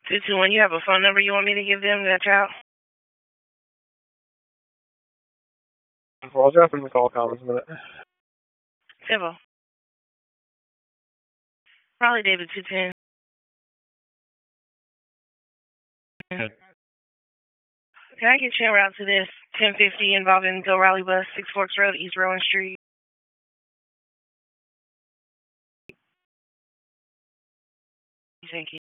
221, you have a phone number you want me to give them, that child? Well, I'll drop in the call comments in a minute. Civil. Probably David 210. Good. Can I get you en route to this 1050 involving Go Raleigh Bus, 6 Forks Road, East Rowan Street? Thank you.